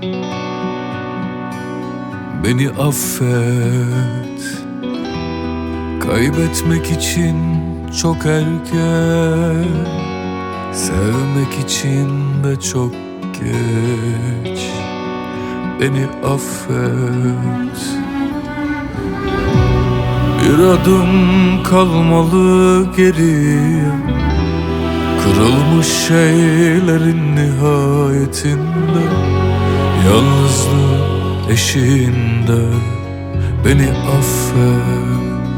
Beni affet, kaybetmek için çok erken, sevmek için de çok geç. Beni affet, bir adım kalmalı geriye, kırılmış şeylerin nihayetinde, yalnızlık eşiğinde. Beni affet,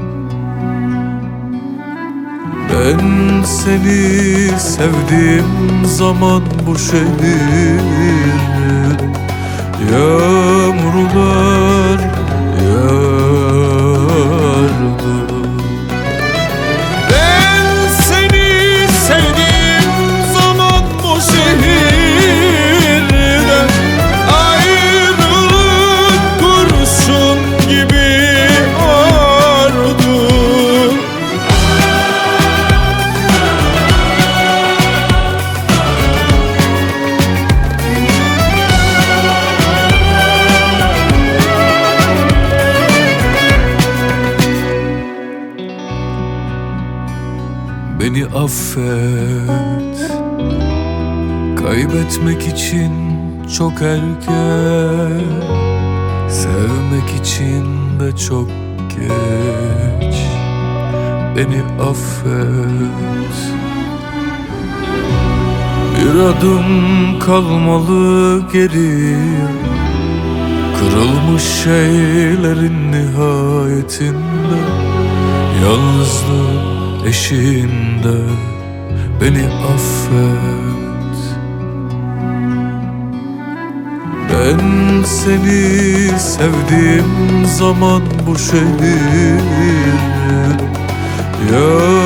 ben seni sevdiğim zaman bu şehir yağmurlar yağardı. Ben seni sevdiğim zaman bu şehirde ayrılık kurşun gibi ağırdı. Beni affet, kaybetmek için çok erken, sevmek için de çok geç. Beni affet, bir adım kalmalı geriye, kırılmış şeylerin nihayetinde, yalnızlık eşiğinde. Beni affet, ben seni sevdiğim zaman bu şehir